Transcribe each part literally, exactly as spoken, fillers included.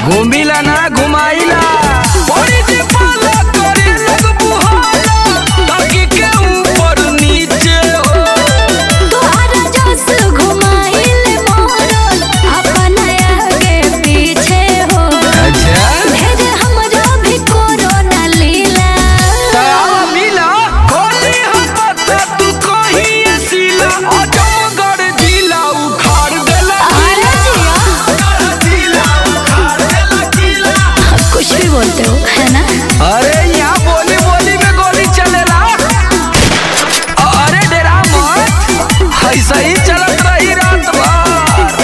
घूमिला ना घुमाइला बड़ी जे पाला करे लग बुहाला ताकि के ऊपर नीचे हो तोहरा जोश घुमाइल मोर अपन आगे पीछे हो। अच्छा भेज हमरो भी कोरोना लीला तावा मिला खोली हम पता तू कहीं सीला अजमगढ़ जिला उखाड़ देला अरे जिया कुछ भी बोलते हो है ना। अरे यहाँ बोली बोली में गोली चलेला अरे डेरा मत ऐसा ही चलत रही रात भर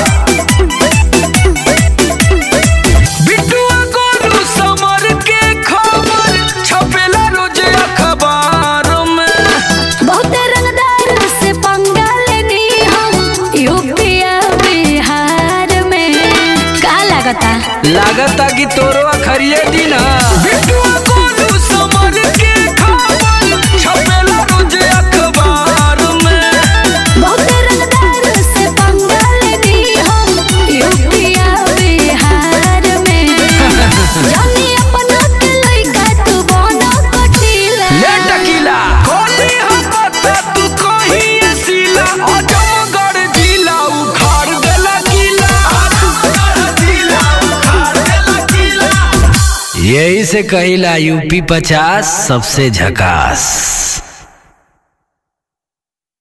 बिट्टुआ गोलू समर के खबर छपेला रोज अखबार में बहुत रंगदार से पंगा लेनी हम यूपी बिहार में का लगता लागता कि तोरो अखरिये दिन बिट्टुआ गोलू समर के खबर छपेला रोज अखबार में बहुत रंगदार से पंगा लेनी हम यूपी बिहार में जानी अपना के लइका तू बनो कटीला ले टकीला खोली हम पता तू कहीं सीला अजमगढ़ जिला उखाड़ देला किला अजमगढ़ जिला उखाड़ देला किला यही से कहिला यूपी पचास सबसे झकास।